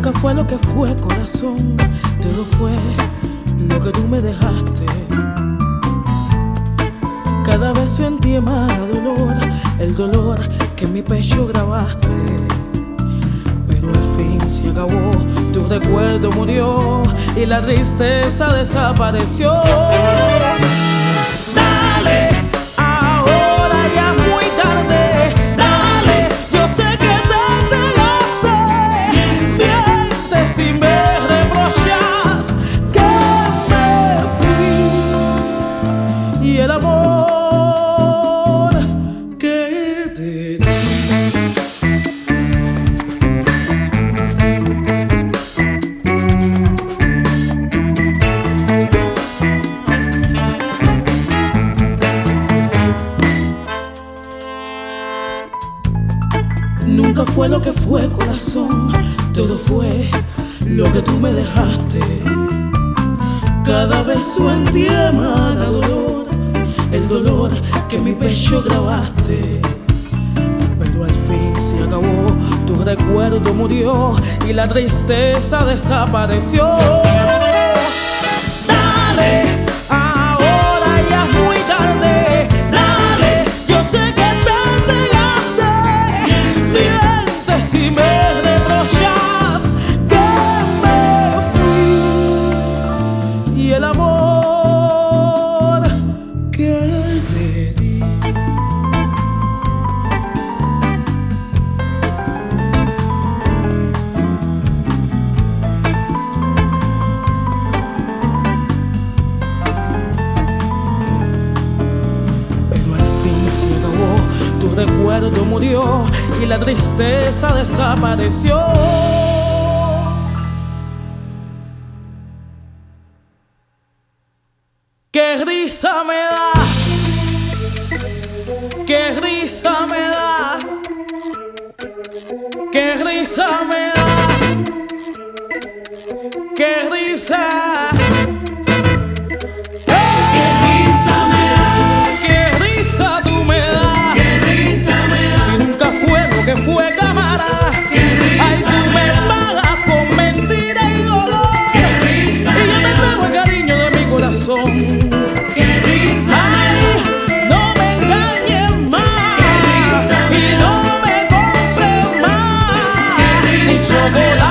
Nunca fue lo que fue, corazón, todo fue lo que tú me dejaste. Cada beso en ti emana dolor, el dolor que en mi pecho grabaste. Pero al fin se acabó, tu recuerdo murió y la tristeza desapareció. Dale, ahora ya es muy tarde. Dale, yo sé que te entregaste. Mientes y me reprochas que me fui. Y el amor que te di. Nunca fue lo que fue, corazón, todo fue lo que tú me dejaste. Cada beso en ti emana dolor, el dolor que en mi pecho grabaste. Pero al fin se acabó, tu recuerdo murió y la tristeza desapareció. Dale, ahora ya es muy tarde. Dale, yo sé que si me reprochas que me fui. Y el amor que te di. Pero al fin se acabó, tu recuerdo murió y la tristeza desapareció. Qué risa me da, qué risa me da, qué risa me da, qué risa. Fue cámara, ay, tú me pagas con mentira y dolor. ¡Qué risa! Y yo te entrego el cariño de mi corazón. ¡Qué risa! Ay, no me engañes más. ¡Qué risa! Y no me compres más. ¡Qué risa! Ni chocolate